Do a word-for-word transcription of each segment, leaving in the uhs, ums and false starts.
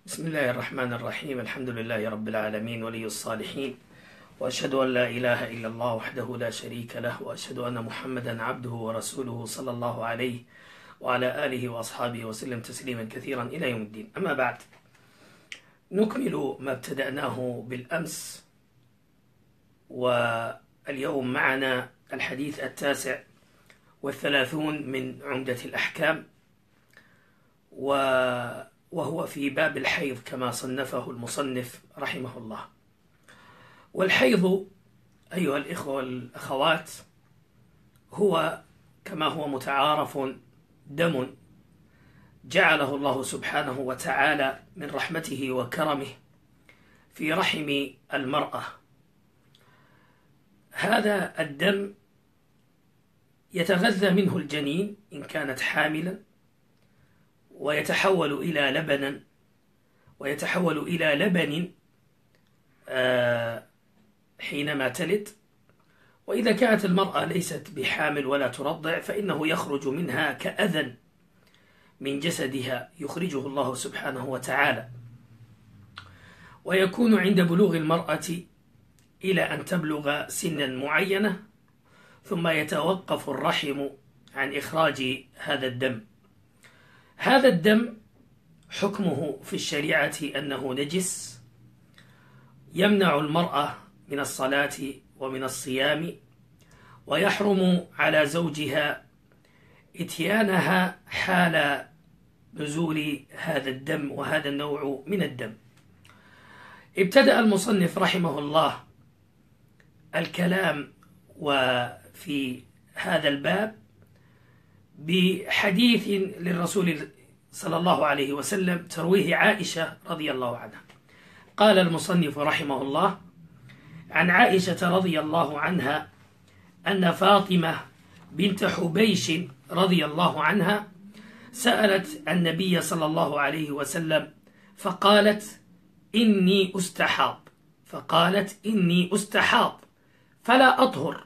بسم الله الرحمن الرحيم. الحمد لله رب العالمين ولي الصالحين، وأشهد أن لا إله إلا الله وحده لا شريك له، وأشهد أن محمدا عبده ورسوله صلى الله عليه وعلى آله وأصحابه وسلم تسليما كثيرا إلى يوم الدين. أما بعد، نكمل ما ابتدأناه بالأمس، واليوم معنا الحديث التاسع والثلاثون من عمدة الأحكام، وهو في باب الحيض كما صنفه المصنف رحمه الله. والحيض أيها الإخوة والأخوات هو كما هو متعارف دم جعله الله سبحانه وتعالى من رحمته وكرمه في رحم المرأة. هذا الدم يتغذى منه الجنين إن كانت حاملا، ويتحول إلى لبنا ويتحول إلى لبن حينما تلد. وإذا كانت المرأة ليست بحامل ولا ترضع فإنه يخرج منها كأذى من جسدها يخرجه الله سبحانه وتعالى، ويكون عند بلوغ المرأة إلى أن تبلغ سنا معينة، ثم يتوقف الرحم عن إخراج هذا الدم. هذا الدم حكمه في الشريعة أنه نجس، يمنع المرأة من الصلاة ومن الصيام، ويحرم على زوجها إتيانها حال نزول هذا الدم وهذا النوع من الدم. ابتدأ المصنف رحمه الله الكلام وفي هذا الباب بحديث للرسول صلى الله عليه وسلم ترويه عائشة رضي الله عنها. قال المصنف رحمه الله: عن عائشة رضي الله عنها أن فاطمة بنت حبيش رضي الله عنها سألت النبي صلى الله عليه وسلم فقالت إني أستحاض فقالت إني أستحاض فلا أطهر،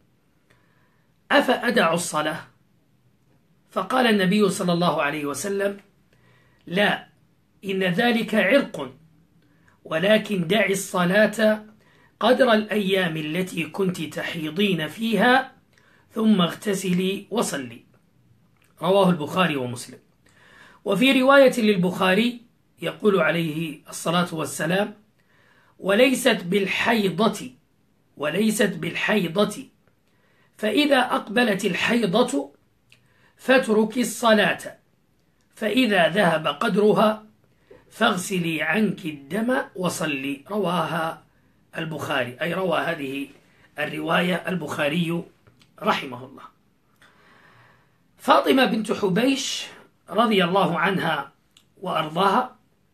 أفأدع الصلاة؟ فقال النبي صلى الله عليه وسلم: لا، إن ذلك عرق، ولكن دعي الصلاة قدر الأيام التي كنت تحيضين فيها، ثم اغتسلي وصلي. رواه البخاري ومسلم. وفي رواية للبخاري يقول عليه الصلاة والسلام: وليست بالحيضة وليست بالحيضة فإذا أقبلت الحيضة فاتركي الصلاة، فإذا ذهب قدرها فاغسلي عنك الدم وصلي. رواها البخاري، أي روى هذه الرواية البخاري رحمه الله. فاطمة بنت حبيش رضي الله عنها وأرضاها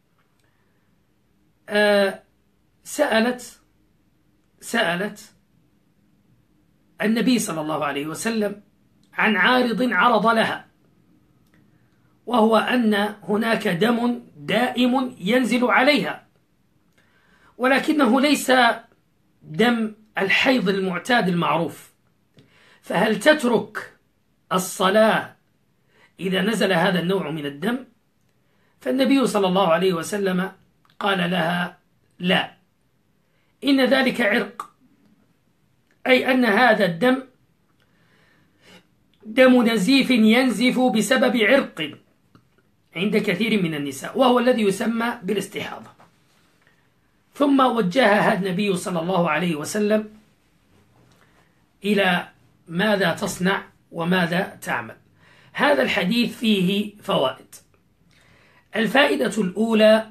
سألت سألت النبي صلى الله عليه وسلم عن عارض عرض لها، وهو أن هناك دم دائم ينزل عليها، ولكنه ليس دم الحيض المعتاد المعروف، فهل تترك الصلاة إذا نزل هذا النوع من الدم؟ فالنبي صلى الله عليه وسلم قال لها: لا، إن ذلك عرق، أي أن هذا الدم دم نزيف ينزف بسبب عرق عند كثير من النساء، وهو الذي يسمى بالاستحاضة. ثم وجهها النبي صلى الله عليه وسلم إلى ماذا تصنع وماذا تعمل. هذا الحديث فيه فوائد. الفائدة الأولى: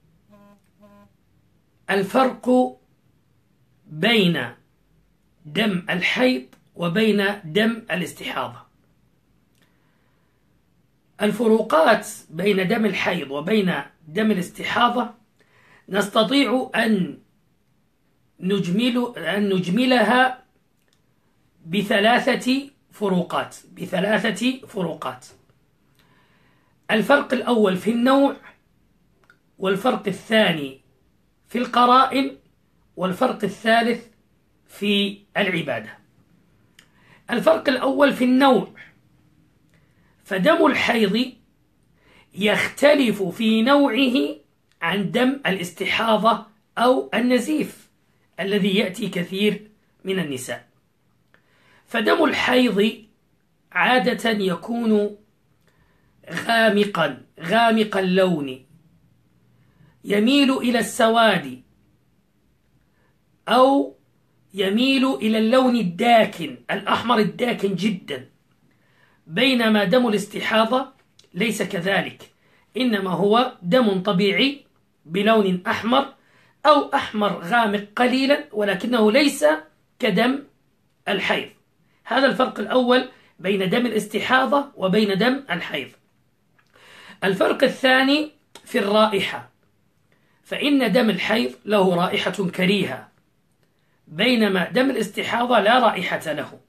الفرق بين دم الحيض وبين دم الاستحاضة. الفروقات بين دم الحيض وبين دم الاستحاضة نستطيع أن نجمل أن نجملها بثلاثة فروقات بثلاثة فروقات. الفرق الأول في النوع، والفرق الثاني في القرائن، والفرق الثالث في العبادة. الفرق الأول في النوع: فدم الحيض يختلف في نوعه عن دم الاستحاضة أو النزيف الذي يأتي كثير من النساء. فدم الحيض عادة يكون غامقا غامق اللون، يميل إلى السواد أو يميل إلى اللون الداكن الأحمر الداكن جدا، بينما دم الاستحاضة ليس كذلك، إنما هو دم طبيعي بلون أحمر أو أحمر غامق قليلا، ولكنه ليس كدم الحيض. هذا الفرق الأول بين دم الاستحاضة وبين دم الحيض. الفرق الثاني في الرائحة، فإن دم الحيض له رائحة كريهة، بينما دم الاستحاضة لا رائحة له.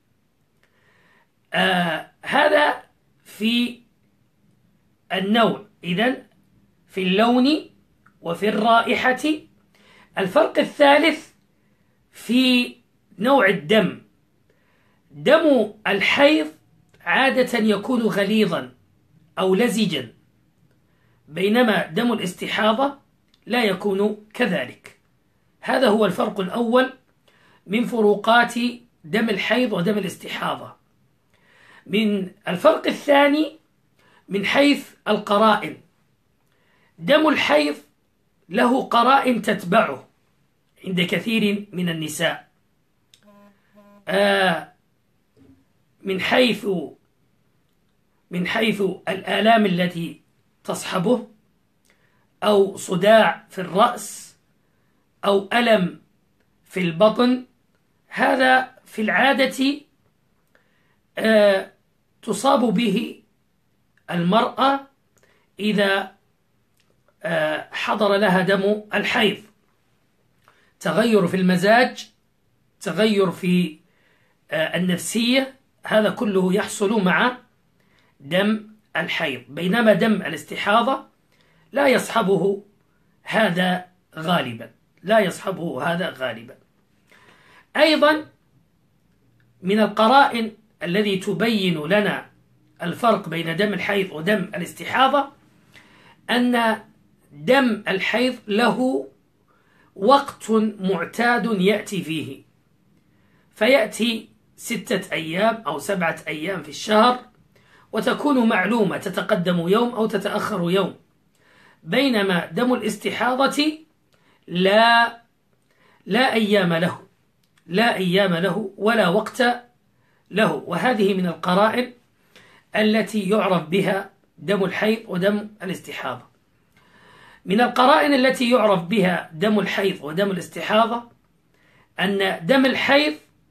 آه هذا في النوع، إذن في اللون وفي الرائحة. الفرق الثالث في نوع الدم. دم الحيض عادة يكون غليظا أو لزجا، بينما دم الاستحاضة لا يكون كذلك. هذا هو الفرق الأول من فروقات دم الحيض ودم الاستحاضة. من الفرق الثاني من حيث القرائن، دم الحيض له قرائن تتبعه عند كثير من النساء، آه من حيث من حيث الآلام التي تصحبه، أو صداع في الرأس، أو ألم في البطن. هذا في العادة آه تصاب به المرأة إذا آه حضر لها دم الحيض. تغير في المزاج، تغير في آه النفسية، هذا كله يحصل مع دم الحيض، بينما دم الاستحاضة لا يصحبه هذا غالبا لا يصحبه هذا غالبا. أيضا من القرائن الذي تبين لنا الفرق بين دم الحيض ودم الاستحاضة أن دم الحيض له وقت معتاد يأتي فيه، فيأتي ستة أيام أو سبعة أيام في الشهر، وتكون معلومة تتقدم يوم أو تتأخر يوم، بينما دم الاستحاضة لا لا أيام له لا أيام له ولا وقت له. وهذه من القرائن التي يعرف بها دم الحيض ودم الاستحاضة. من القرائن التي يعرف بها دم الحيض ودم الاستحاضة أن دم الحيض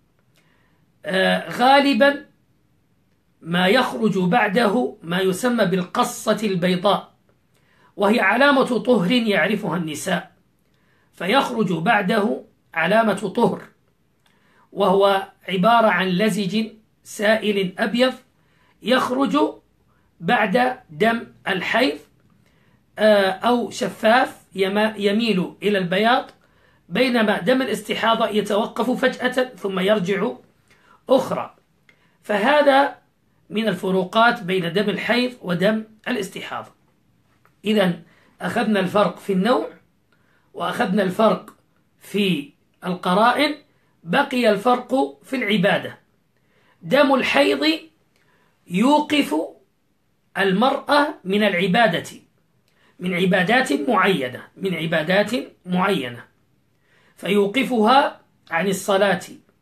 غالبا ما يخرج بعده ما يسمى بالقصة البيضاء، وهي علامة طهر يعرفها النساء، فيخرج بعده علامة طهر، وهو عبارة عن لزج سائل أبيض يخرج بعد دم الحيض، أو شفاف يميل إلى البياض، بينما دم الاستحاضة يتوقف فجأة ثم يرجع أخرى. فهذا من الفروقات بين دم الحيض ودم الاستحاضة. إذن أخذنا الفرق في النوع، وأخذنا الفرق في القرائن، بقي الفرق في العبادة. دم الحيض يوقف المرأة من العبادة، من عبادات معينة من عبادات معينة فيوقفها عن الصلاة،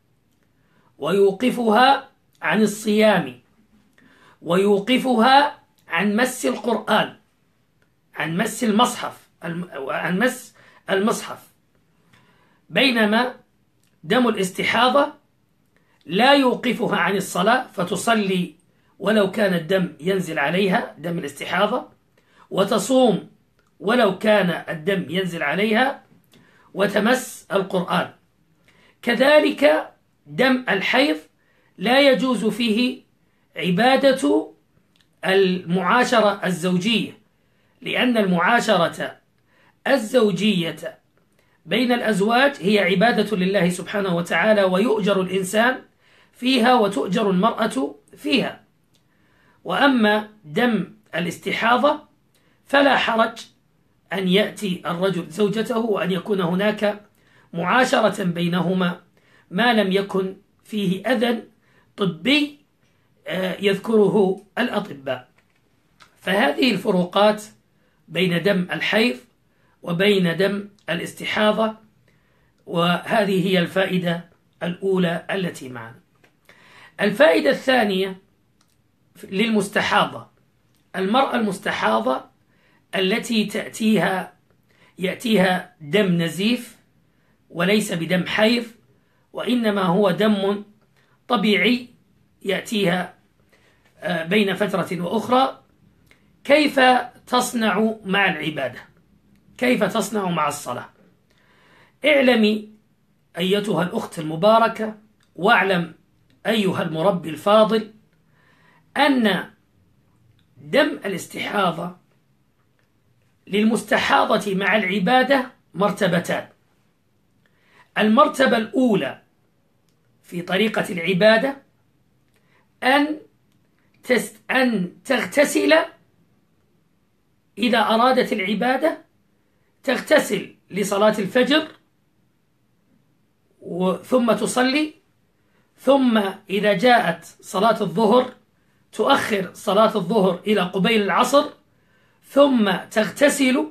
ويوقفها عن الصيام، ويوقفها عن مس القرآن، عن مس المصحف عن مس المصحف بينما دم الاستحاضة لا يوقفها عن الصلاة، فتصلي ولو كان الدم ينزل عليها دم الاستحاضة، وتصوم ولو كان الدم ينزل عليها، وتمس القرآن. كذلك دم الحيض لا يجوز فيه عبادة المعاشرة الزوجية، لأن المعاشرة الزوجية بين الأزواج هي عبادة لله سبحانه وتعالى، ويؤجر الإنسان فيها وتؤجر المرأة فيها. وأما دم الاستحاضة فلا حرج أن يأتي الرجل زوجته وأن يكون هناك معاشرة بينهما ما لم يكن فيه أذى طبي يذكره الأطباء. فهذه الفروقات بين دم الحيض وبين دم الاستحاضة، وهذه هي الفائدة الأولى التي معنا. الفائدة الثانية للمستحاضة: المرأة المستحاضة التي تأتيها يأتيها دم نزيف وليس بدم حيض، وإنما هو دم طبيعي يأتيها بين فترة وأخرى، كيف تصنع مع العبادة؟ كيف تصنع مع الصلاة؟ اعلمي أيتها الأخت المباركة، واعلم أيها المربي الفاضل، أن دم الاستحاضة للمستحاضة مع العبادة مرتبتان. المرتبة الأولى في طريقة العبادة أن أن تغتسل إذا أرادت العبادة، تغتسل لصلاة الفجر ثم تصلي، ثم إذا جاءت صلاة الظهر تؤخر صلاة الظهر إلى قبيل العصر، ثم تغتسل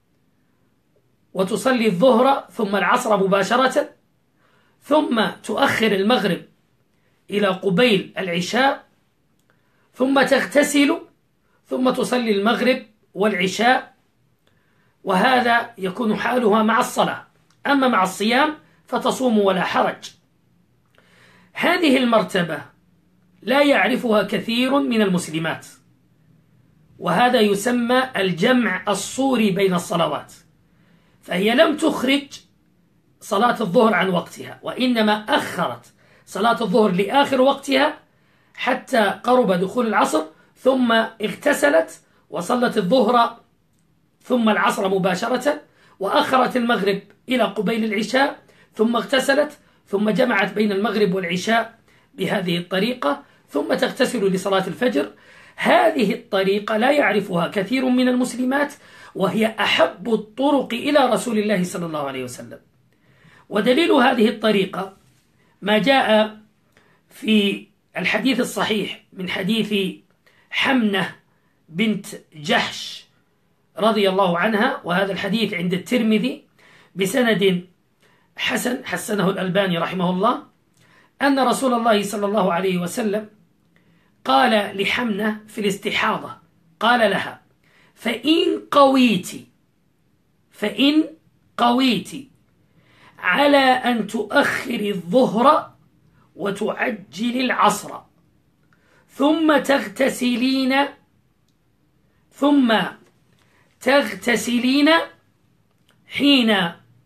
وتصلي الظهر ثم العصر مباشرة، ثم تؤخر المغرب إلى قبيل العشاء، ثم تغتسل ثم تصلي المغرب والعشاء. وهذا يكون حالها مع الصلاة. أما مع الصيام فتصوم ولا حرج. هذه المرتبة لا يعرفها كثير من المسلمات، وهذا يسمى الجمع الصوري بين الصلوات. فهي لم تخرج صلاة الظهر عن وقتها، وإنما أخرت صلاة الظهر لآخر وقتها حتى قرب دخول العصر، ثم اغتسلت وصلت الظهر ثم العصر مباشرة، وأخرت المغرب إلى قبيل العشاء، ثم اغتسلت، ثم جمعت بين المغرب والعشاء بهذه الطريقة، ثم تغتسل لصلاة الفجر. هذه الطريقة لا يعرفها كثير من المسلمات، وهي أحب الطرق إلى رسول الله صلى الله عليه وسلم. ودليل هذه الطريقة ما جاء في الحديث الصحيح من حديث حمنة بنت جحش رضي الله عنها، وهذا الحديث عند الترمذي بسند حسن حسنه الألباني رحمه الله، أن رسول الله صلى الله عليه وسلم قال لحمنة في الاستحاضة، قال لها: فإن قويت فإن قويت على أن تؤخر الظهر وتعجل العصر، ثم تغتسلين ثم تغتسلين حين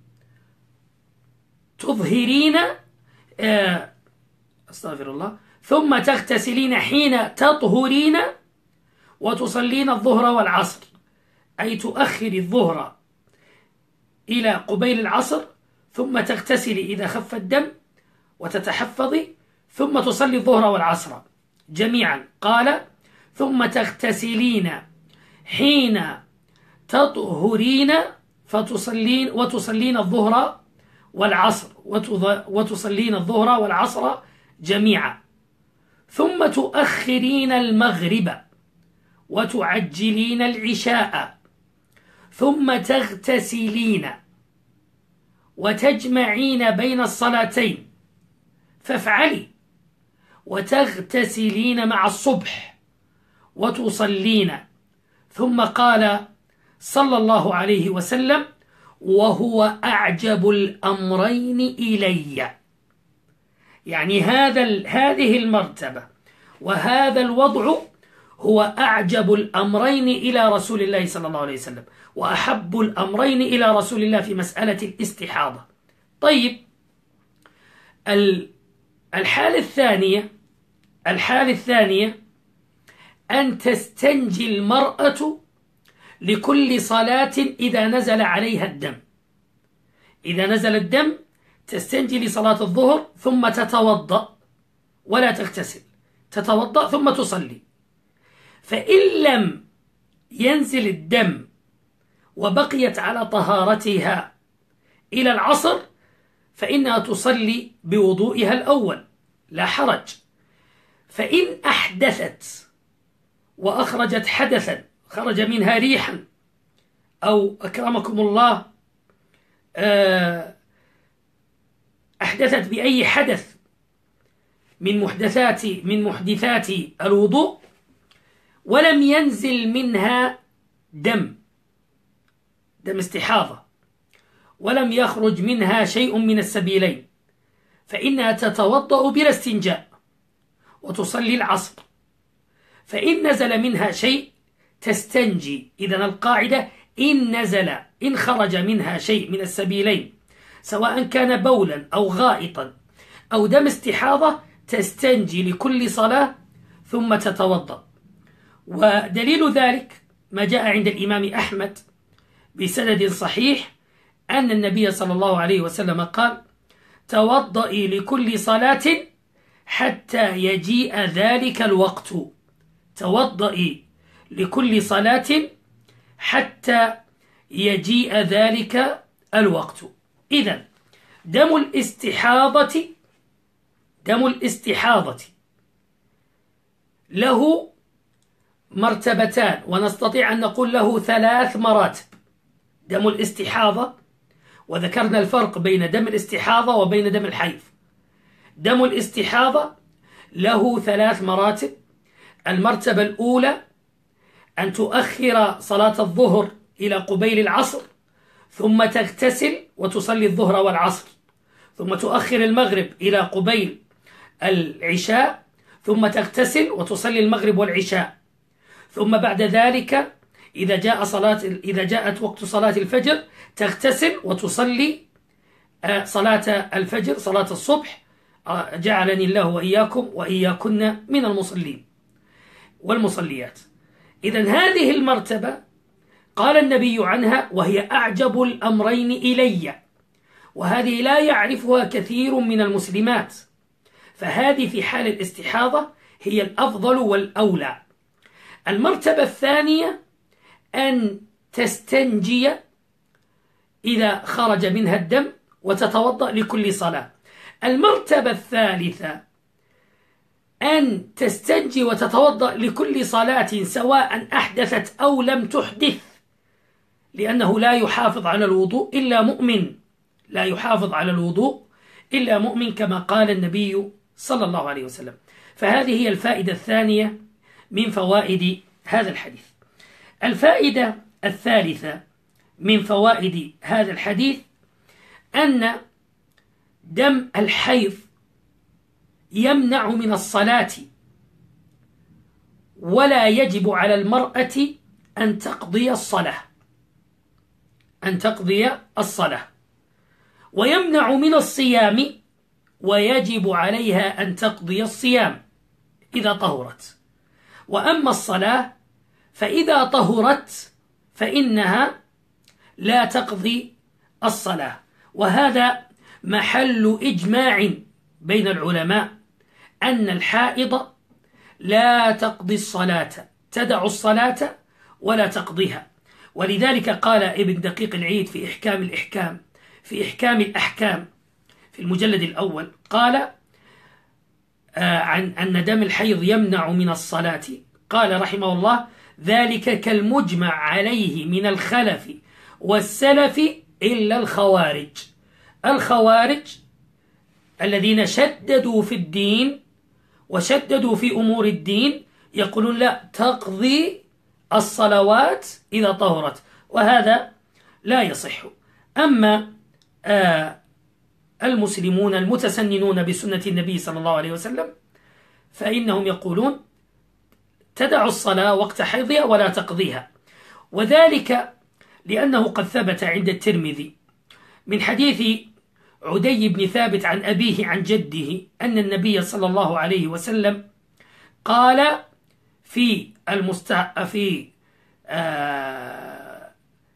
تظهرين آه استغفر الله ثم تغتسلين حين تطهرين وتصلين الظهر والعصر، أي تؤخر الظهر إلى قبيل العصر، ثم تغتسلي إذا خف الدم وتتحفظي، ثم تصلي الظهر والعصر جميعا. قال: ثم تغتسلين حين تطهرين فتصلين وتصلين الظهر والعصر وتصلين الظهر والعصر جميعا، ثم تؤخرين المغرب وتعجلين العشاء، ثم تغتسلين وتجمعين بين الصلاتين، فافعلي، وتغتسلين مع الصبح وتصلين. ثم قال صلى الله عليه وسلم: وهو أعجب الأمرين إلي. يعني هذا هذه المرتبة وهذا الوضع هو أعجب الأمرين إلى رسول الله صلى الله عليه وسلم، وأحب الأمرين إلى رسول الله في مسألة الاستحاضة. طيب، الحالة الثانية الحالة الثانية أن تستنجي المرأة لكل صلاة إذا نزل عليها الدم. إذا نزل الدم تستنجي لصلاة الظهر، ثم تتوضأ ولا تغتسل، تتوضأ ثم تصلي. فإن لم ينزل الدم وبقيت على طهارتها إلى العصر فإنها تصلي بوضوئها الأول لا حرج. فإن أحدثت وأخرجت حدثا خرج منها ريحا أو أكرمكم الله أحدثت بأي حدث من محدثات من محدثات الوضوء ولم ينزل منها دم دم استحاضة ولم يخرج منها شيء من السبيلين فإنها تتوضأ بلا استنجاء وتصلي العصر. فإن نزل منها شيء تستنجي. إذن القاعدة إن نزل إن خرج منها شيء من السبيلين سواء كان بولا أو غائطا أو دم استحاضة تستنجي لكل صلاة ثم تتوضأ. ودليل ذلك ما جاء عند الإمام أحمد بسند صحيح أن النبي صلى الله عليه وسلم قال: توضئي لكل صلاة حتى يجيء ذلك الوقت. توضئي لكل صلاة حتى يجيء ذلك الوقت. إذن دم الاستحاضة دم الاستحاضة له مرتبتان، ونستطيع أن نقول له ثلاث مراتب. دم الاستحاضة، وذكرنا الفرق بين دم الاستحاضة وبين دم الحيض. دم الاستحاضة له ثلاث مراتب. المرتبة الأولى أن تؤخر صلاة الظهر إلى قبيل العصر ثم تغتسل وتصلي الظهر والعصر، ثم تؤخر المغرب إلى قبيل العشاء ثم تغتسل وتصلي المغرب والعشاء، ثم بعد ذلك إذا جاء صلاة إذا جاءت وقت صلاة الفجر تغتسل وتصلي صلاة الفجر صلاة الصبح. جعلني الله وإياكم وإياكن من المصلين والمصليات. إذن هذه المرتبة قال النبي عنها وهي أعجب الأمرين إلي، وهذه لا يعرفها كثير من المسلمات، فهذه في حال الاستحاضة هي الأفضل والأولى. المرتبة الثانية أن تستنجي إذا خرج منها الدم وتتوضأ لكل صلاة. المرتبة الثالثة أن تستنجي وتتوضأ لكل صلاة سواء أحدثت أو لم تحدث، لأنه لا يحافظ على الوضوء إلا مؤمن لا يحافظ على الوضوء إلا مؤمن كما قال النبي صلى الله عليه وسلم. فهذه هي الفائدة الثانية من فوائد هذا الحديث. الفائدة الثالثة من فوائد هذا الحديث أن دم الحيض يمنع من الصلاة، ولا يجب على المرأة أن تقضي الصلاة أن تقضي الصلاة ويمنع من الصيام، ويجب عليها أن تقضي الصيام إذا طهرت. وأما الصلاة فإذا طهرت فإنها لا تقضي الصلاة. وهذا محل إجماع بين العلماء أن الحائض لا تقضي الصلاة، تدع الصلاة ولا تقضيها. ولذلك قال ابن دقيق العيد في إحكام الإحكام في إحكام الأحكام في المجلد الأول قال آه عن أن دم الحيض يمنع من الصلاة، قال رحمه الله: ذلك كالمجمع عليه من الخلف والسلف إلا الخوارج. الخوارج الذين شددوا في الدين وشددوا في أمور الدين يقولون لا، تقضي الصلوات إذا طهرت، وهذا لا يصح. أما آه المسلمون المتسننون بسنة النبي صلى الله عليه وسلم فإنهم يقولون تدع الصلاة وقت حيضها ولا تقضيها، وذلك لأنه قد ثبت عند الترمذي من حديث عدي بن ثابت عن أبيه عن جده أن النبي صلى الله عليه وسلم قال في المستع... في آه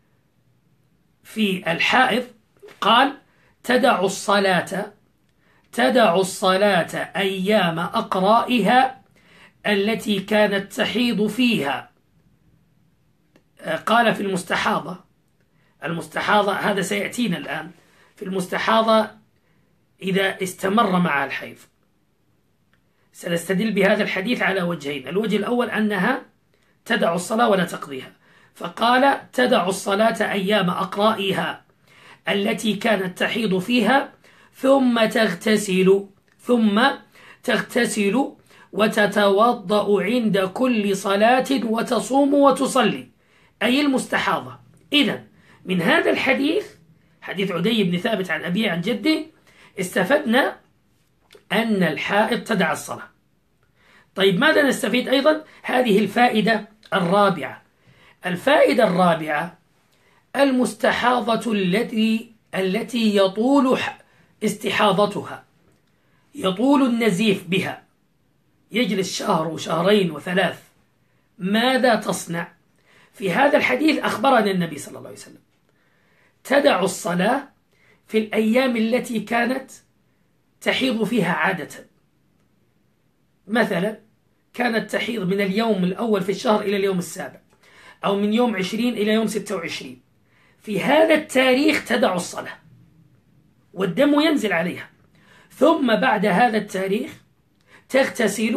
في الحائض قال: تدع الصلاة تدع الصلاة أيام أقرائها التي كانت تحيض فيها. قال في المستحاضة المستحاضة هذا سيأتينا الآن في المستحاضة إذا استمر مع الحيض. سنستدل بهذا الحديث على وجهين. الوجه الأول أنها تدع الصلاة ولا تقضيها، فقال تدع الصلاة أيام أقرائها التي كانت تحيض فيها ثم تغتسل ثم تغتسل وتتوضأ عند كل صلاة وتصوم وتصلي، أي المستحاضة. إذن من هذا الحديث، حديث عدي بن ثابت عن أبيه عن جده، استفدنا أن الحائض تدع الصلاة. طيب ماذا نستفيد أيضا؟ هذه الفائدة الرابعة. الفائدة الرابعة: المستحاضة التي التي يطول استحاضتها، يطول النزيف بها، يجلس شهر وشهرين وثلاث، ماذا تصنع؟ في هذا الحديث أخبرنا النبي صلى الله عليه وسلم تدع الصلاة في الأيام التي كانت تحيض فيها عادة. مثلا كانت تحيض من اليوم الأول في الشهر إلى اليوم السابع، أو من يوم عشرين إلى يوم ستة وعشرين. في هذا التاريخ تدع الصلاة والدم ينزل عليها، ثم بعد هذا التاريخ تغتسل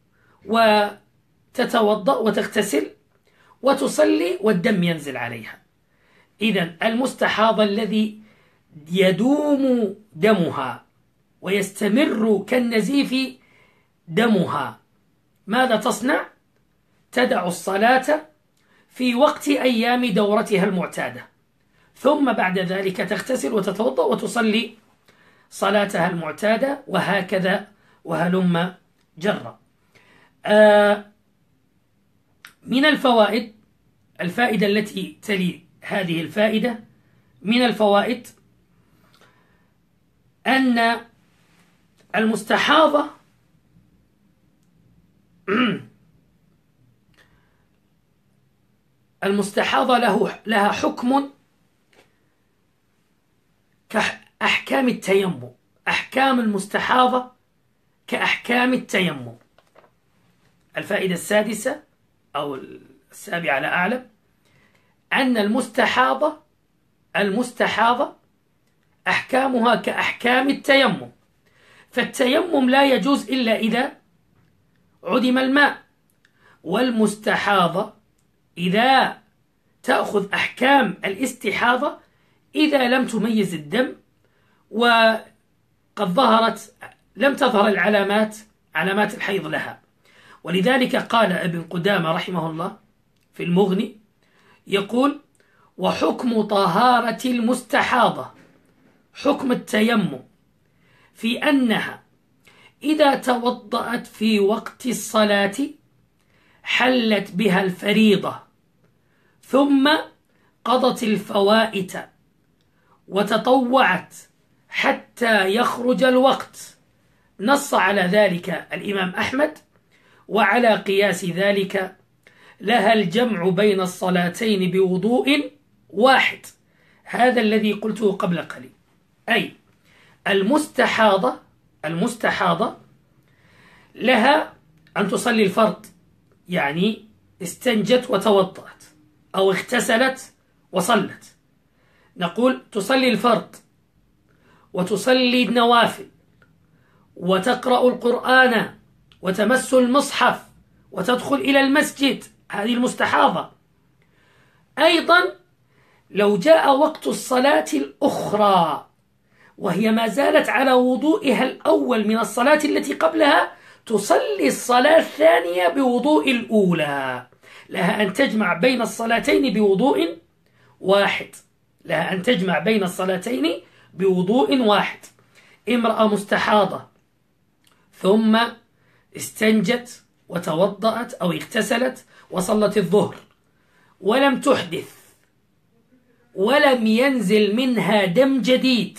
وتتوضأ وتغتسل وتصلي والدم ينزل عليها. إذن المستحاضة الذي يدوم دمها ويستمر كالنزيف دمها، ماذا تصنع؟ تدع الصلاة في وقت أيام دورتها المعتادة، ثم بعد ذلك تغتسل وتتوضأ وتصلي صلاتها المعتادة، وهكذا وهلم جرا. آه من الفوائد، الفائدة التي تلي هذه الفائدة، من الفوائد أن المستحاضة المستحاضة له لها حكم كأحكام التيمم. أحكام المستحاضة كأحكام التيمم. الفائدة السادسة أو السابعة لا أعلم، أن المستحاضة المستحاضة أحكامها كأحكام التيمم، فالتيمم لا يجوز إلا إذا عدم الماء، والمستحاضة إذا تأخذ أحكام الاستحاضة إذا لم تميز الدم وقد ظهرت لم تظهر العلامات علامات الحيض لها. ولذلك قال ابن قدامة رحمه الله في المغني، يقول: وحكم طهارة المستحاضة حكم التيمم، في أنها إذا توضأت في وقت الصلاة حلت بها الفريضة، ثم قضت الفوائت وتطوعت حتى يخرج الوقت. نص على ذلك الإمام أحمد، وعلى قياس ذلك لها الجمع بين الصلاتين بوضوء واحد. هذا الذي قلته قبل قليل، أي المستحاضة المستحاضة لها أن تصلي الفرض، يعني استنجت وتوضأت أو اغتسلت وصلت، نقول تصلي الفرض وتصلي النوافل وتقرأ القرآن وتمس المصحف وتدخل إلى المسجد، هذه المستحاضة. أيضا لو جاء وقت الصلاة الأخرى وهي ما زالت على وضوئها الأول من الصلاة التي قبلها، تصلي الصلاة الثانية بوضوء الأولى. لها أن تجمع بين الصلاتين بوضوء واحد لها أن تجمع بين الصلاتين بوضوء واحد. امرأة مستحاضة ثم استنجت وتوضأت أو اغتسلت وصلت الظهر ولم تحدث ولم ينزل منها دم جديد،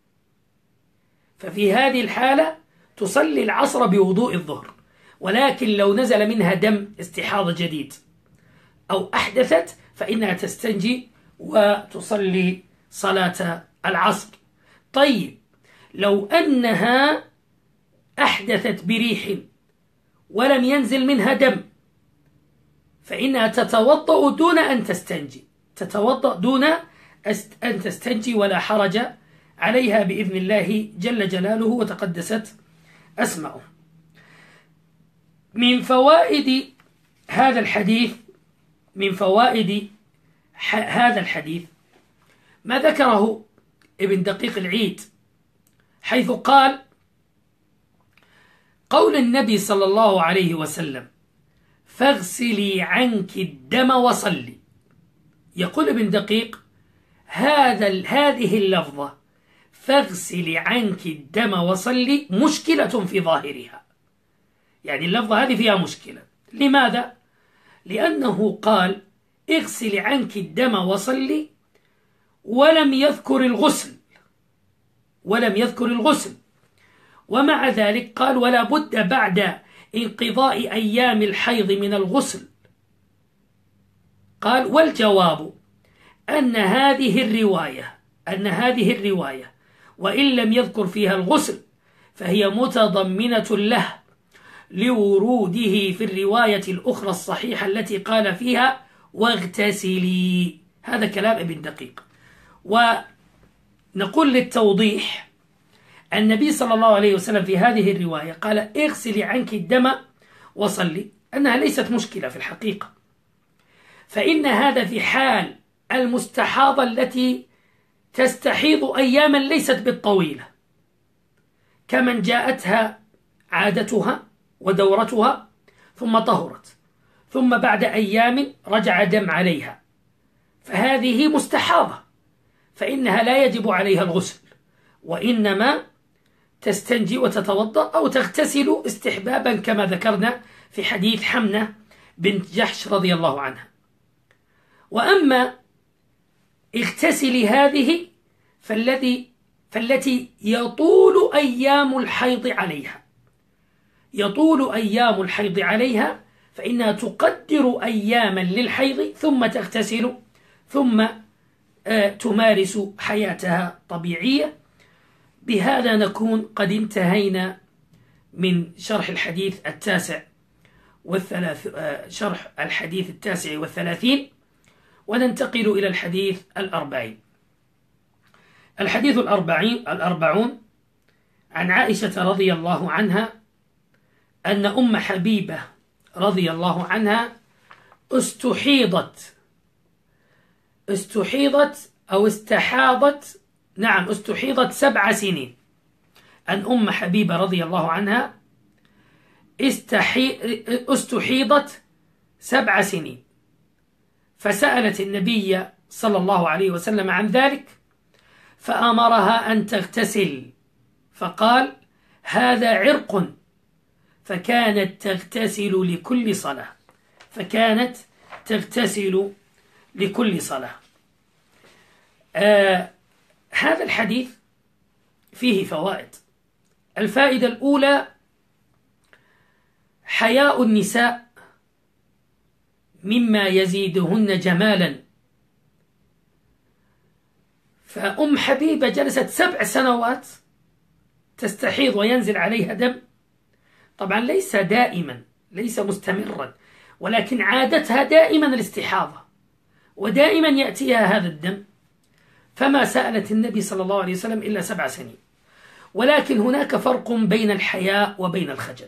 ففي هذه الحالة تصلي العصر بوضوء الظهر. ولكن لو نزل منها دم استحاضة جديد أو أحدثت فإنها تستنجي وتصلي صلاة العصر. طيب لو أنها أحدثت بريح ولم ينزل منها دم فإنها تتوضأ دون أن تستنجي، تتوضأ دون أن تستنجي ولا حرج عليها بإذن الله جل جلاله وتقدست أسماؤه. من فوائد هذا الحديث من فوائد هذا الحديث ما ذكره ابن دقيق العيد، حيث قال: قول النبي صلى الله عليه وسلم: فاغسلي عنك الدم وصلي. يقول ابن دقيق: هذا هذه اللفظة فاغسلي عنك الدم وصلي مشكلة في ظاهرها، يعني اللفظة هذه فيها مشكلة. لماذا؟ لأنه قال: اغسلي عنك الدم وصلي، ولم يذكر الغسل ولم يذكر الغسل ومع ذلك قال: ولا بد بعد انقضاء أيام الحيض من الغسل. قال: والجواب أن هذه الرواية أن هذه الرواية وإن لم يذكر فيها الغسل فهي متضمنة له لوروده في الرواية الأخرى الصحيحة التي قال فيها: واغتسلي. هذا كلام ابن دقيق. ونقول للتوضيح: النبي صلى الله عليه وسلم في هذه الرواية قال: اغسلي عنك الدم وصلي، أنها ليست مشكلة في الحقيقة، فإن هذا في حال المستحاضة التي تستحيض أياما ليست بالطويلة، كمن جاءتها عادتها ودورتها ثم طهرت، ثم بعد أيام رجع دم عليها، فهذه مستحاضة، فإنها لا يجب عليها الغسل، وإنما تستنجي وتتوضأ أو تغتسل استحبابا كما ذكرنا في حديث حمنة بنت جحش رضي الله عنها. وأما اغتسلي هذه فالذي فالتي يطول أيام الحيض عليها يطول أيام الحيض عليها فإنها تقدر أياما للحيض ثم تغتسل ثم تمارس حياتها طبيعية. بهذا نكون قد انتهينا من شرح الحديث التاسع والثلاث شرح الحديث التاسع والثلاثين، وننتقل إلى الحديث الأربعين. الحديث الأربعين الأربعون عن عائشة رضي الله عنها أن أم حبيبة رضي الله عنها استحيضت استحيضت أو استحاضت نعم استحيضت سبع سنين. أن أم حبيبة رضي الله عنها استحي... استحيضت سبع سنين، فسألت النبي صلى الله عليه وسلم عن ذلك فأمرها أن تغتسل، فقال: هذا عرق، فكانت تغتسل لكل صلاة فكانت تغتسل لكل صلاة. آه هذا الحديث فيه فوائد. الفائدة الأولى: حياء النساء مما يزيدهن جمالا. فأم حبيبة جلست سبع سنوات تستحيض وينزل عليها دم، طبعا ليس دائما ليس مستمرا، ولكن عادتها دائما الاستحاضة ودائما يأتيها هذا الدم، فما سألت النبي صلى الله عليه وسلم إلا سبع سنين. ولكن هناك فرق بين الحياء وبين الخجل.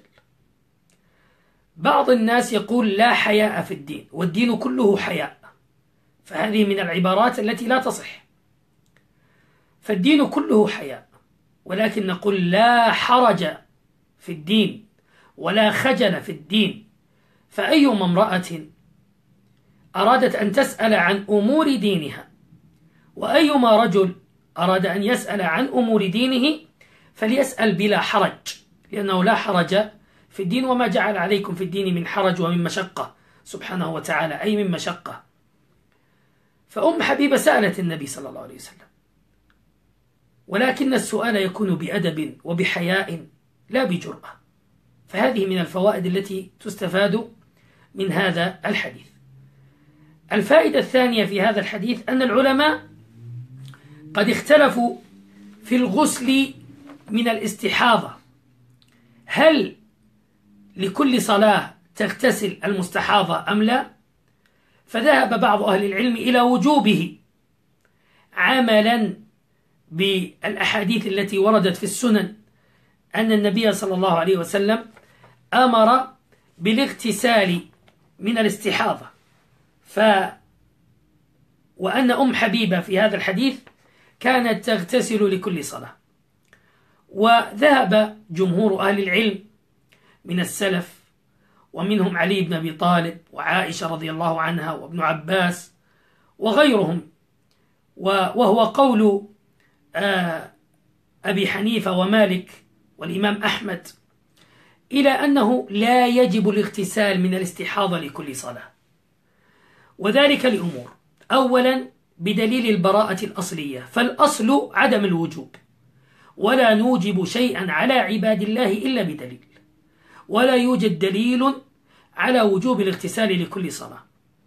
بعض الناس يقول: لا حياء في الدين والدين كله حياء، فهذه من العبارات التي لا تصح، فالدين كله حياء، ولكن نقول: لا حرج في الدين ولا خجل في الدين. فأيما امرأة أرادت أن تسأل عن أمور دينها وأيما رجل أراد أن يسأل عن أمور دينه فليسأل بلا حرج، لأنه لا حرج في الدين، وما جعل عليكم في الدين من حرج ومن مشقة سبحانه وتعالى، أي من مشقة. فأم حبيبة سألت النبي صلى الله عليه وسلم، ولكن السؤال يكون بأدب وبحياء لا بجرأة. فهذه من الفوائد التي تستفاد من هذا الحديث. الفائدة الثانية في هذا الحديث أن العلماء قد اختلفوا في الغسل من الاستحاضة، هل لكل صلاة تغتسل المستحاضة أم لا؟ فذهب بعض أهل العلم إلى وجوبه، عملا بالأحاديث التي وردت في السنن أن النبي صلى الله عليه وسلم أمر بالاغتسال من الاستحاضة، ف وأن أم حبيبة في هذا الحديث كانت تغتسل لكل صلاة. وذهب جمهور أهل العلم من السلف ومنهم علي بن أبي طالب وعائشة رضي الله عنها وابن عباس وغيرهم، وهو قول أبي حنيفة ومالك والإمام أحمد، إلى أنه لا يجب الاغتسال من الاستحاضة لكل صلاة، وذلك لأمور: أولا بدليل البراءة الأصلية، فالأصل عدم الوجوب، ولا نوجب شيئا على عباد الله إلا بدليل، ولا يوجد دليل على وجوب الاغتسال لكل صلاة،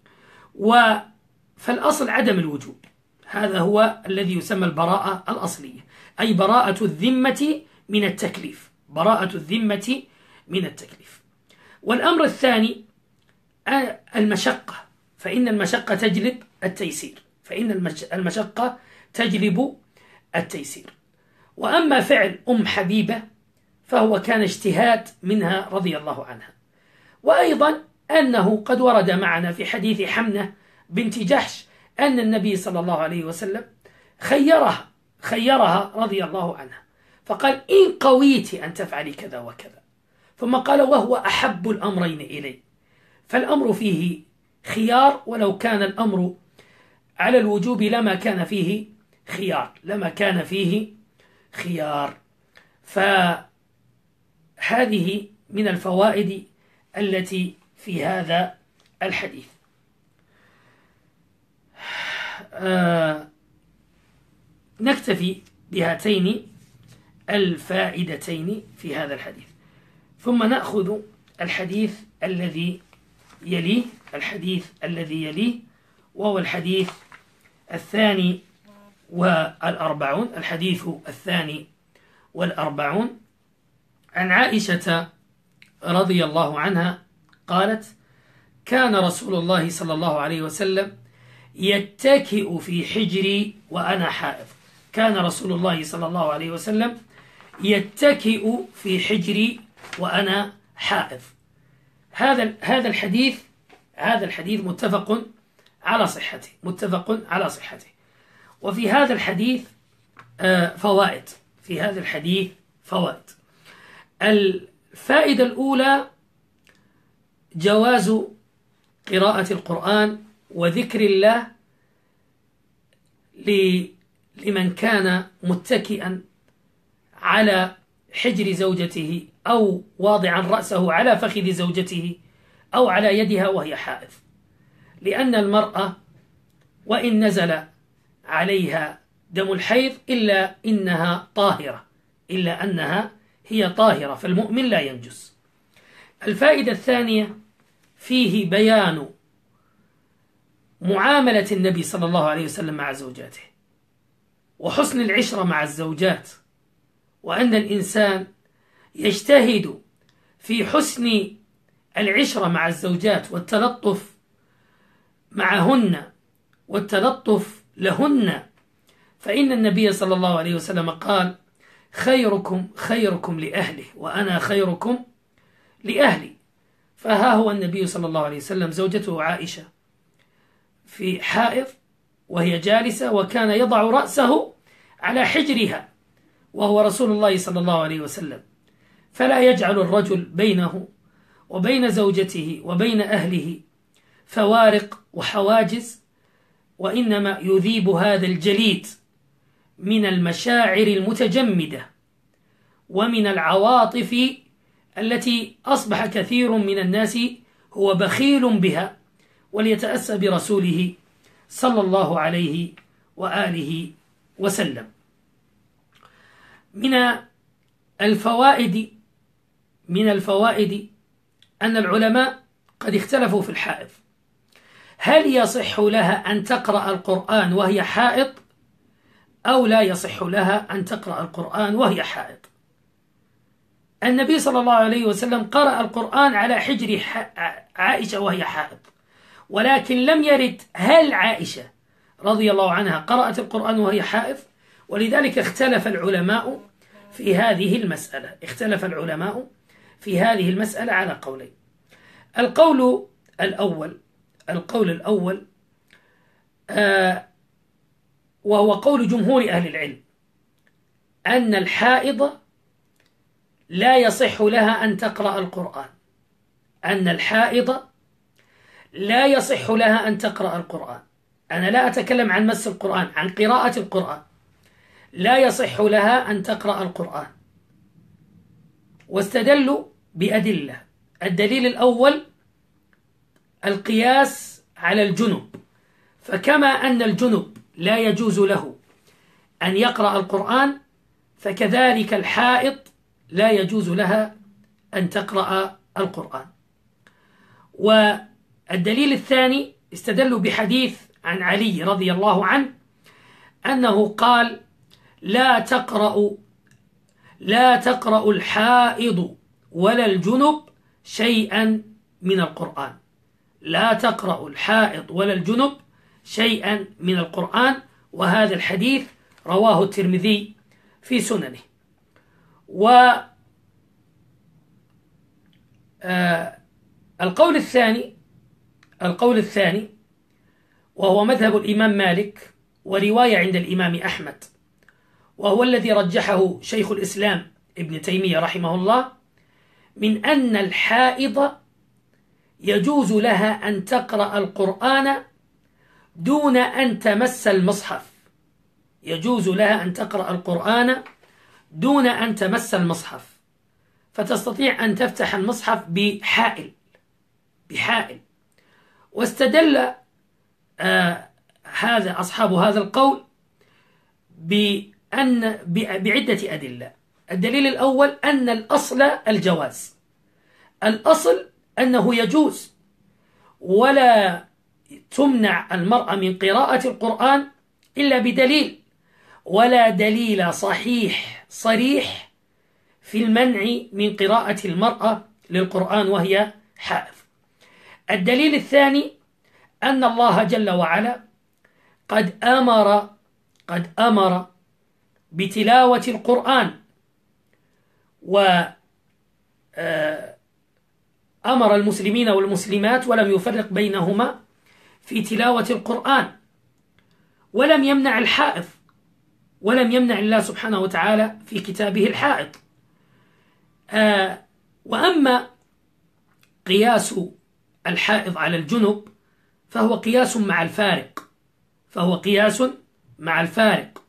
فالأصل عدم الوجوب، هذا هو الذي يسمى البراءة الأصلية، أي براءة الذمة من التكليف، براءة الذمة من التكليف. والأمر الثاني المشقة، فإن المشقة تجلب التيسير، فإن المشقة تجلب التيسير. وأما فعل أم حبيبة فهو كان اجتهاد منها رضي الله عنها، وأيضا أنه قد ورد معنا في حديث حمنة بنت جحش أن النبي صلى الله عليه وسلم خيرها خيرها رضي الله عنها، فقال: إن قويت أن تفعلي كذا وكذا، ثم قال: وهو أحب الأمرين إلي. فالأمر فيه خيار، ولو كان الأمر على الوجوب لما كان فيه خيار لما كان فيه خيار. فهذه من الفوائد التي في هذا الحديث. آه نكتفي بهاتين الفائدتين في هذا الحديث، ثم نأخذ الحديث الذي يليه الحديث الذي يليه وهو الحديث الثاني والأربعون الحديث الثاني والأربعون عن عائشة رضي الله عنها قالت: كان رسول الله صلى الله عليه وسلم يتكئ في حجري وأنا حائض. كان رسول الله صلى الله عليه وسلم يتكئ في حجري وأنا حائض. هذا هذا الحديث هذا الحديث متفق على صحته متفق على صحته وفي هذا الحديث فوائد في هذا الحديث فوائد. الفائدة الأولى: جواز قراءة القرآن وذكر الله لمن كان متكئا على حجر زوجته أو واضعا رأسه على فخذ زوجته أو على يدها وهي حائض، لأن المرأة وإن نزل عليها دم الحيض إلا إنها طاهرة إلا أنها هي طاهرة، فالمؤمن لا ينجس. الفائدة الثانية: فيه بيان معاملة النبي صلى الله عليه وسلم مع زوجاته وحسن العشرة مع الزوجات، وأن الإنسان يجتهد في حسن العشرة مع الزوجات والتلطف معهن والتلطف لهن، فإن النبي صلى الله عليه وسلم قال: خيركم خيركم لأهله وأنا خيركم لأهلي. فها هو النبي صلى الله عليه وسلم زوجته عائشة في حائض وهي جالسة، وكان يضع رأسه على حجرها وهو رسول الله صلى الله عليه وسلم، فلا يجعل الرجل بينه وبين زوجته وبين أهله فوارق وحواجز، وإنما يذيب هذا الجليد من المشاعر المتجمدة ومن العواطف التي أصبح كثير من الناس هو بخيل بها، وليتأسى برسوله صلى الله عليه وآله وسلم. من الفوائد من الفوائد أن العلماء قد اختلفوا في الحائض، هل يصح لها أن تقرأ القرآن وهي حائض أو لا يصح لها أن تقرأ القرآن وهي حائض؟ النبي صلى الله عليه وسلم قرأ القرآن على حجر عائشة وهي حائض، ولكن لم يرد هل عائشة رضي الله عنها قرأت القرآن وهي حائض، ولذلك اختلف العلماء في هذه المسألة اختلف العلماء في هذه المسألة على قولين. القول الأول القول الأول آه وهو قول جمهور أهل العلم أن الحائض لا يصح لها أن تقرأ القرآن أن الحائض لا يصح لها أن تقرأ القرآن. أنا لا أتكلم عن مس القرآن، عن قراءة القرآن. لا يصح لها أن تقرأ القرآن، واستدلوا بأدلة. الدليل الأول القياس على الجنب، فكما أن الجنب لا يجوز له أن يقرأ القرآن، فكذلك الحائض لا يجوز لها أن تقرأ القرآن. والدليل الثاني استدلوا بحديث عن علي رضي الله عنه أنه قال: لا تقرأ لا تقرأ الحائض ولا الجنب شيئا من القرآن لا تقرأ الحائض ولا الجنب شيئا من القرآن. وهذا الحديث رواه الترمذي في سننه. والقول الثاني القول الثاني وهو مذهب الإمام مالك ورواية عند الإمام أحمد، وهو الذي رجحه شيخ الإسلام ابن تيمية رحمه الله، من أن الحائض يجوز لها أن تقرأ القرآن دون أن تمس المصحف يجوز لها أن تقرأ القرآن دون أن تمس المصحف، فتستطيع أن تفتح المصحف بحائل بحائل واستدل آه هذا أصحاب هذا القول بأن بعدة أدلة. الدليل الأول أن الأصل الجواز الأصل أنه يجوز، ولا تمنع المرأة من قراءة القرآن إلا بدليل، ولا دليل صحيح صريح في المنع من قراءة المرأة للقرآن وهي حائض. الدليل الثاني أن الله جل وعلا قد أمر قد أمر بتلاوة القرآن، وأمر المسلمين والمسلمات ولم يفرق بينهما في تلاوة القرآن، ولم يمنع الحائض، ولم يمنع الله سبحانه وتعالى في كتابه الحائض. آه وأما قياس الحائض على الجنب فهو قياس مع الفارق فهو قياس مع الفارق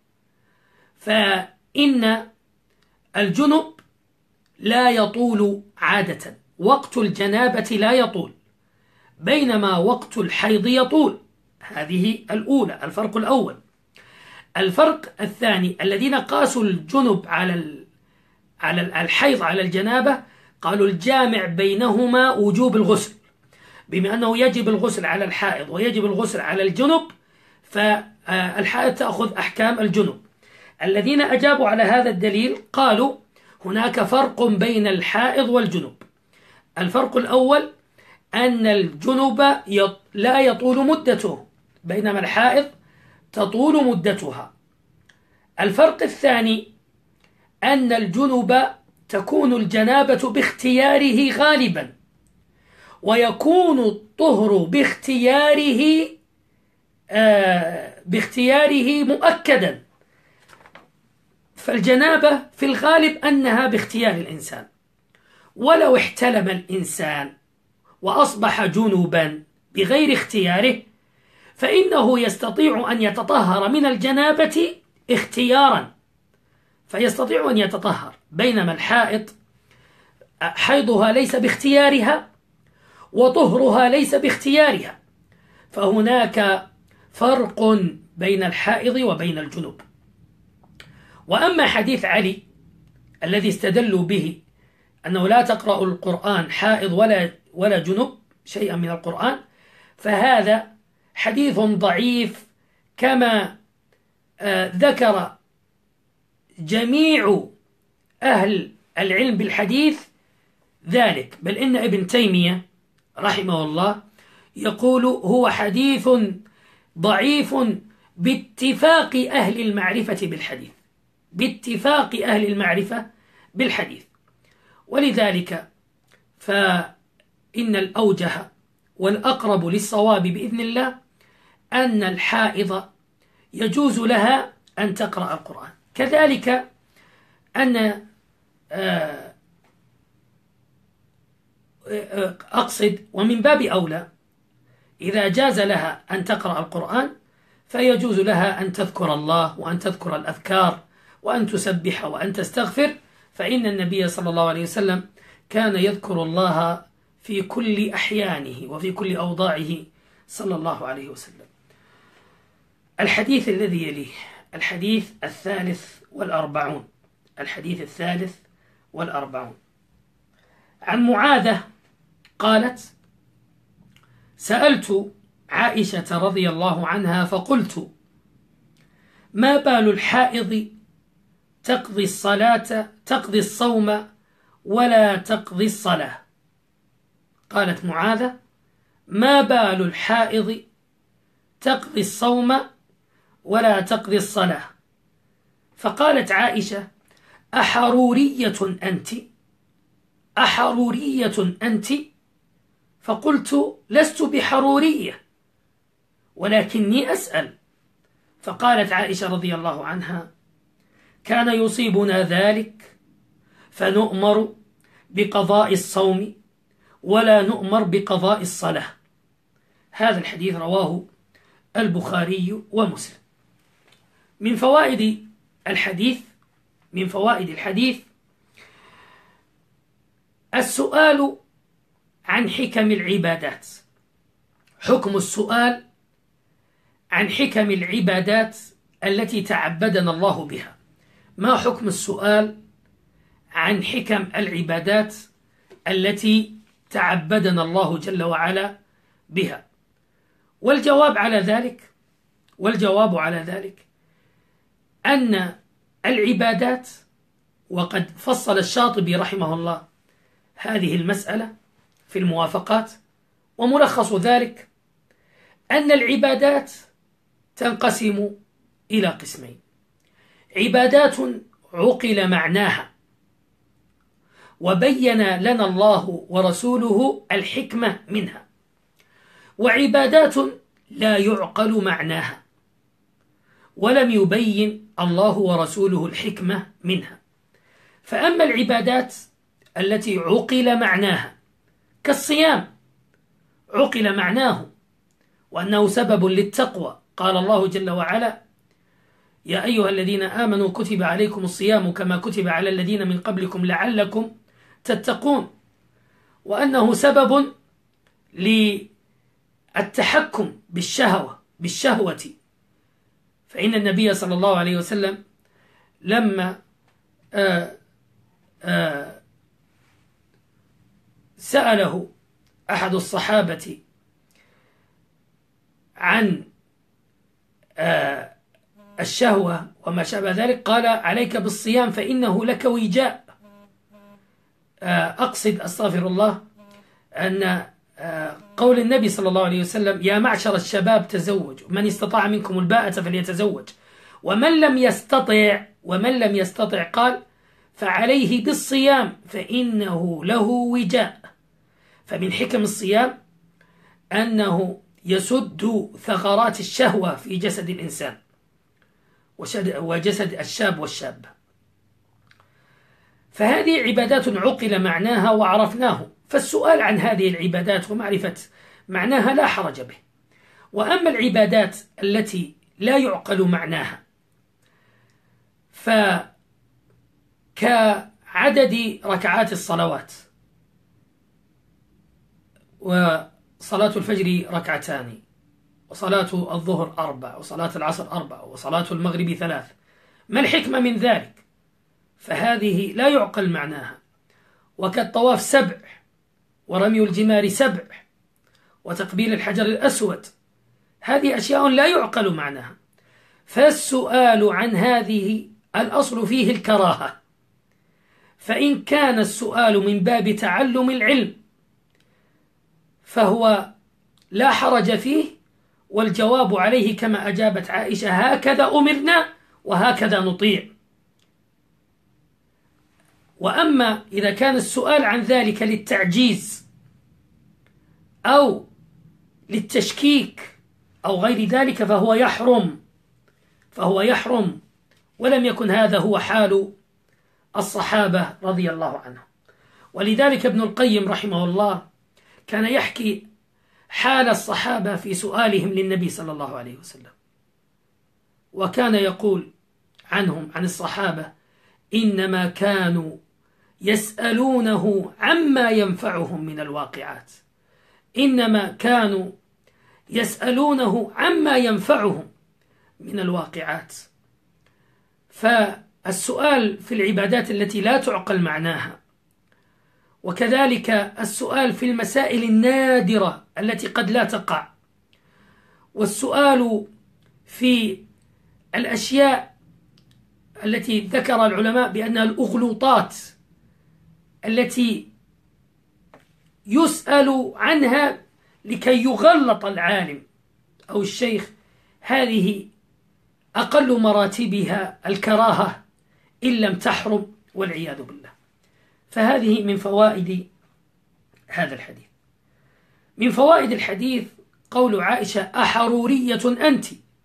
فإن الجنب لا يطول عادة، وقت الجنابة لا يطول، بينما وقت الحيض يطول. هذه الأولى الفرق الأول. الفرق الثاني الذين قاسوا الجنب على على الحيض على الجنابة قالوا الجامع بينهما وجوب الغسل، بما أنه يجب الغسل على الحائض ويجب الغسل على الجنب، فالحائض تأخذ أحكام الجنب. الذين أجابوا على هذا الدليل قالوا هناك فرق بين الحائض والجنب. الفرق الأول أن الجنب لا يطول مدته، بينما الحائض تطول مدتها. الفرق الثاني أن الجنب تكون الجنابة باختياره غالبا، ويكون الطهر باختياره آه باختياره مؤكدا. فالجنابة في الغالب أنها باختيار الإنسان، ولو احتلم الإنسان وأصبح جنوبا بغير اختياره فإنه يستطيع أن يتطهر من الجنابة اختيارا، فيستطيع أن يتطهر، بينما الحائض حيضها ليس باختيارها وطهرها ليس باختيارها. فهناك فرق بين الحائض وبين الجنوب. وأما حديث علي الذي استدلوا به أنه لا تقرأ القرآن حائض ولا ولا جنوب شيئا من القرآن، فهذا حديث ضعيف كما آه ذكر جميع أهل العلم بالحديث ذلك، بل إن ابن تيمية رحمه الله يقول هو حديث ضعيف باتفاق أهل المعرفة بالحديث، باتفاق أهل المعرفة بالحديث. ولذلك فإن الأوجه والأقرب للصواب بإذن الله أن الحائض يجوز لها أن تقرأ القرآن. كذلك أن أقصد ومن باب أولى إذا جاز لها أن تقرأ القرآن فيجوز لها أن تذكر الله وأن تذكر الأذكار وأن تسبح وأن تستغفر، فإن النبي صلى الله عليه وسلم كان يذكر الله في كل أحيانه وفي كل أوضاعه صلى الله عليه وسلم. الحديث الذي يليه الحديث الثالث والأربعون، الحديث الثالث والأربعون عن معاذة قالت: سألت عائشة رضي الله عنها فقلت: ما بال الحائض تقضي الصلاة تقضي الصوم ولا تقضي الصلاة؟ قالت معاذة: ما بال الحائض تقضي الصوم ولا تقضي الصلاة؟ فقالت عائشة: أحرورية أنت؟ أحرورية أنت؟ فقلت: لست بحرورية ولكني أسأل. فقالت عائشة رضي الله عنها: كان يصيبنا ذلك فنؤمر بقضاء الصوم ولا نؤمر بقضاء الصلاة. هذا الحديث رواه البخاري ومسلم. من فوائد الحديث من فوائد الحديث السؤال عن حكم العبادات، حكم السؤال عن حكم العبادات التي تعبدنا الله بها. ما حكم السؤال عن حكم العبادات التي تعبدنا الله جل وعلا بها؟ والجواب على ذلك والجواب على ذلك أن العبادات، وقد فصل الشاطبي رحمه الله هذه المسألة في الموافقات، وملخص ذلك أن العبادات تنقسم إلى قسمين: عبادات عقل معناها وبين لنا الله ورسوله الحكمة منها، وعبادات لا يعقل معناها ولم يبين الله ورسوله الحكمة منها. فأما العبادات التي عقل معناها كالصيام، عقل معناه وأنه سبب للتقوى، قال الله جل وعلا: يا أيها الذين آمنوا كتب عليكم الصيام كما كتب على الذين من قبلكم لعلكم تتقون، وأنه سبب للتحكم بالشهوة بالشهوة فإن النبي صلى الله عليه وسلم لما آآ آآ سأله أحد الصحابة عن الشهوة وما شابه ذلك قال: عليك بالصيام فإنه لك وجاء. أقصد أستغفر الله أن قول النبي صلى الله عليه وسلم: يا معشر الشباب تزوجوا، من استطاع منكم الباءة فليتزوج، ومن لم يستطع ومن لم يستطع قال: فعليه بالصيام فإنه له وجاء. فمن حكم الصيام أنه يسد ثغرات الشهوة في جسد الإنسان وجسد الشاب والشابة. فهذه عبادات عقل معناها وعرفناه، فالسؤال عن هذه العبادات ومعرفة معناها لا حرج به. وأما العبادات التي لا يعقل معناها فكعدد ركعات الصلوات، وصلاة الفجر ركعتان، وصلاة الظهر أربع، وصلاة العصر أربع، وصلاة المغرب ثلاث، ما الحكمة من ذلك؟ فهذه لا يعقل معناها. وكالطواف سبع، ورمي الجمار سبع، وتقبيل الحجر الأسود، هذه أشياء لا يعقل معناها. فالسؤال عن هذه الأصل فيه الكراهة، فإن كان السؤال من باب تعلم العلم فهو لا حرج فيه، والجواب عليه كما أجابت عائشة: هكذا أمرنا وهكذا نطيع. وأما إذا كان السؤال عن ذلك للتعجيز أو للتشكيك أو غير ذلك فهو يحرم فهو يحرم ولم يكن هذا هو حال الصحابة رضي الله عنهم. ولذلك ابن القيم رحمه الله كان يحكي حال الصحابة في سؤالهم للنبي صلى الله عليه وسلم، وكان يقول عنهم عن الصحابة: إنما كانوا يسألونه عما ينفعهم من الواقعات إنما كانوا يسألونه عما ينفعهم من الواقعات. فالسؤال في العبادات التي لا تعقل معناها، وكذلك السؤال في المسائل النادرة التي قد لا تقع، والسؤال في الأشياء التي ذكر العلماء بأنها الأغلوطات التي يسأل عنها لكي يغلط العالم أو الشيخ، هذه أقل مراتبها الكراهة إن لم تحرم والعياذ بالله. فهذه من فوائد هذا الحديث. من فوائد الحديث قول عائشة: أحرورية أنت.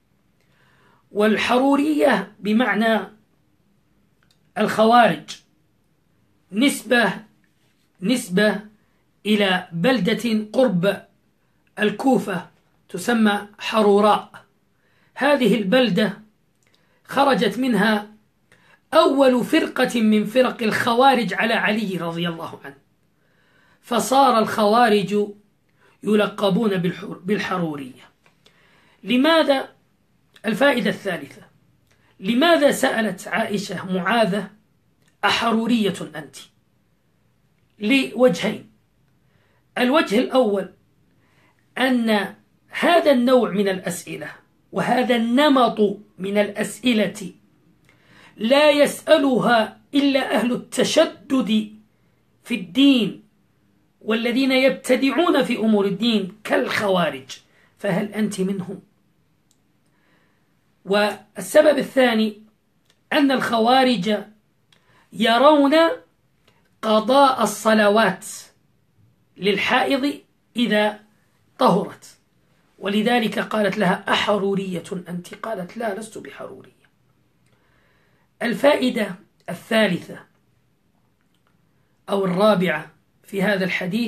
والحرورية بمعنى الخوارج، نسبة نسبة إلى بلدة قرب الكوفة تسمى حروراء. هذه البلدة خرجت منها أول فرقة من فرق الخوارج على علي رضي الله عنه، فصار الخوارج يلقبون بالحرورية. لماذا؟ الفائدة الثالثة: لماذا سألت عائشة معاذة: أحرورية أنت؟ لوجهين. الوجه الأول أن هذا النوع من الأسئلة وهذا النمط من الأسئلة لا يسألها إلا أهل التشدد في الدين والذين يبتدعون في أمور الدين كالخوارج، فهل أنت منهم؟ والسبب الثاني أن الخوارج يرون قضاء الصلوات للحائض إذا طهرت، ولذلك قالت لها: أحرورية أنت؟ قالت: لا، لست بحرورية. الفائدة الثالثة أو الرابعة في هذا الحديث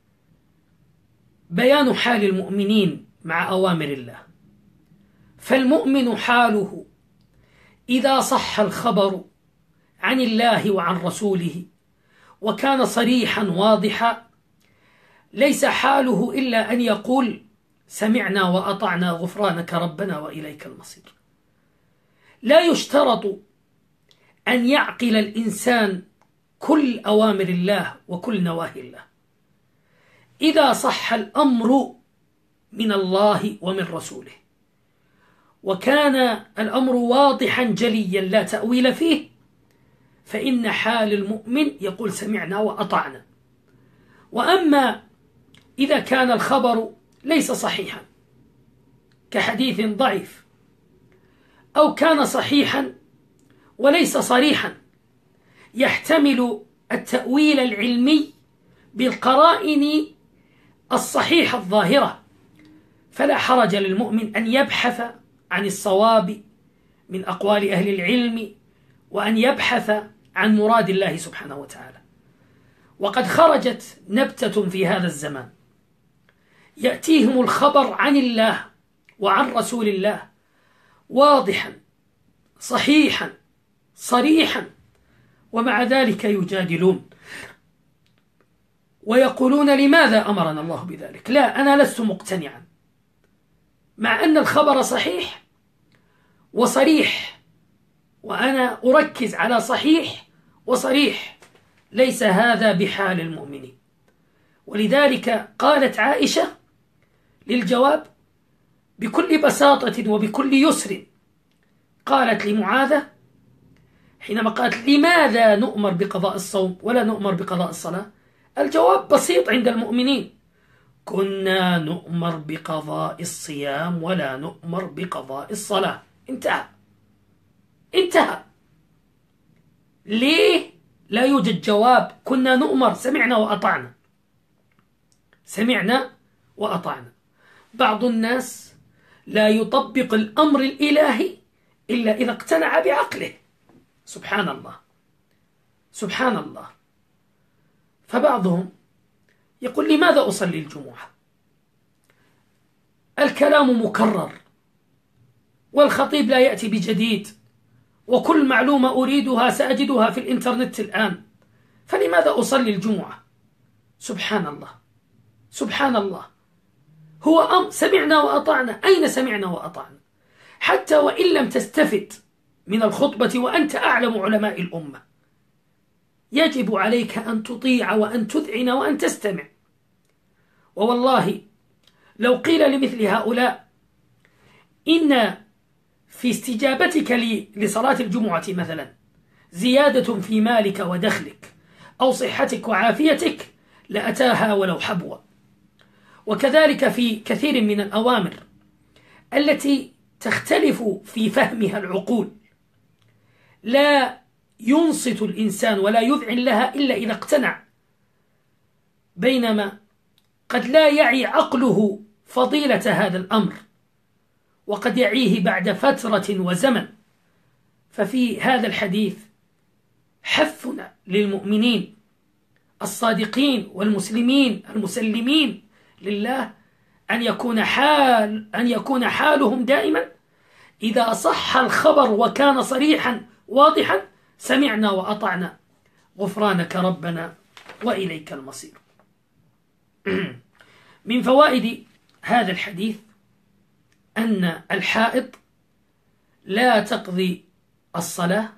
بيان حال المؤمنين مع أوامر الله. فالمؤمن حاله إذا صح الخبر عن الله وعن رسوله وكان صريحا واضحا ليس حاله إلا أن يقول: سمعنا وأطعنا غفرانك ربنا وإليك المصير. لا يشترط أن يعقل الإنسان كل أوامر الله وكل نواهي الله. إذا صح الأمر من الله ومن رسوله وكان الأمر واضحا جليا لا تأويل فيه، فإن حال المؤمن يقول: سمعنا وأطعنا. وأما إذا كان الخبر ليس صحيحا كحديث ضعيف، أو كان صحيحا وليس صريحا يحتمل التأويل العلمي بالقرائن الصحيحة الظاهرة، فلا حرج للمؤمن أن يبحث عن الصواب من أقوال أهل العلم وأن يبحث عن مراد الله سبحانه وتعالى. وقد خرجت نبتة في هذا الزمان يأتيهم الخبر عن الله وعن رسول الله واضحا صحيحا صريحا، ومع ذلك يجادلون ويقولون: لماذا أمرنا الله بذلك؟ لا، أنا لست مقتنعا، مع أن الخبر صحيح وصريح، وأنا أركز على صحيح وصريح. ليس هذا بحال المؤمنين. ولذلك قالت عائشة للجواب بكل بساطة وبكل يسر، قالت لمعاذة حينما قالت: لماذا نؤمر بقضاء الصوم ولا نؤمر بقضاء الصلاة؟ الجواب بسيط عند المؤمنين: كنا نؤمر بقضاء الصيام ولا نؤمر بقضاء الصلاة. انتهى انتهى. ليه لا يوجد جواب؟ كنا نؤمر، سمعنا وأطعنا، سمعنا وأطعنا. بعض الناس لا يطبق الأمر الإلهي إلا إذا اقتنع بعقله. سبحان الله سبحان الله. فبعضهم يقول لماذا أصلي الجمعة؟ الكلام مكرر والخطيب لا يأتي بجديد، وكل معلومة أريدها سأجدها في الإنترنت الآن، فلماذا أصلي الجمعة؟ سبحان الله سبحان الله. هو أم سمعنا وأطعنا. أين سمعنا وأطعنا؟ حتى وإن لم تستفد من الخطبة وأنت أعلم علماء الأمة، يجب عليك أن تطيع وأن تذعن وأن تستمع. ووالله لو قيل لمثل هؤلاء إن في استجابتك لي لصلاة الجمعة مثلا زيادة في مالك ودخلك أو صحتك وعافيتك لأتاها ولو حبوا. وكذلك في كثير من الأوامر التي تختلف في فهمها العقول لا ينصت الإنسان ولا يذعن لها إلا إذا اقتنع، بينما قد لا يعي عقله فضيلة هذا الأمر، وقد يعيه بعد فترة وزمن. ففي هذا الحديث حثنا للمؤمنين الصادقين والمسلمين المسلمين لله أن يكون حال أن يكون حالهم دائما إذا صح الخبر وكان صريحا واضحا سمعنا وأطعنا غفرانك ربنا وإليك المصير. من فوائد هذا الحديث أن الحائض لا تقضي الصلاة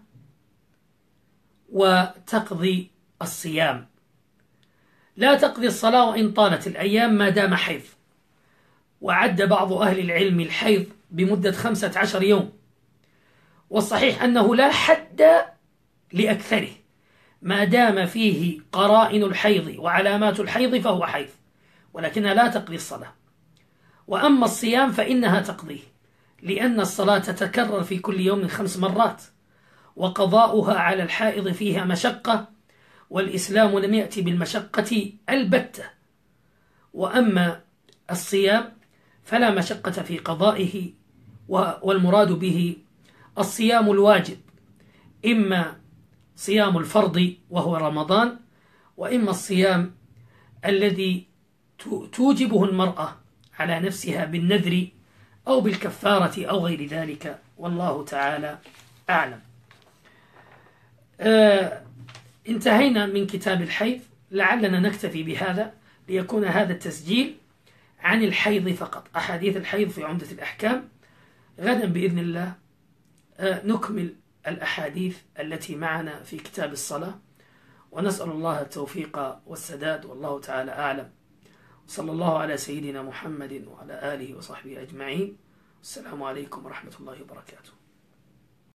وتقضي الصيام. لا تقضي الصلاة وإن طالت الأيام ما دام حيض، وعد بعض أهل العلم الحيض بمدة خمسة عشر يوم، والصحيح أنه لا حد لأكثره، ما دام فيه قرائن الحيض وعلامات الحيض فهو حيض، ولكنها لا تقضي الصلاة. وأما الصيام فإنها تقضيه، لأن الصلاة تتكرر في كل يوم خمس مرات، وقضاؤها على الحائض فيها مشقة، والإسلام لم يأتي بالمشقة البتة. وأما الصيام فلا مشقة في قضائه، والمراد به الصيام الواجب، إما صيام الفرض وهو رمضان، وإما الصيام الذي توجبه المرأة على نفسها بالنذر أو بالكفارة أو غير ذلك، والله تعالى أعلم. آه انتهينا من كتاب الحيض، لعلنا نكتفي بهذا ليكون هذا التسجيل عن الحيض فقط، أحاديث الحيض في عمدة الأحكام. غدا بإذن الله آه نكمل الأحاديث التي معنا في كتاب الصلاة، ونسأل الله التوفيق والسداد، والله تعالى أعلم. صلى الله على سيدنا محمد وعلى آله وصحبه أجمعين. السلام عليكم ورحمة الله وبركاته.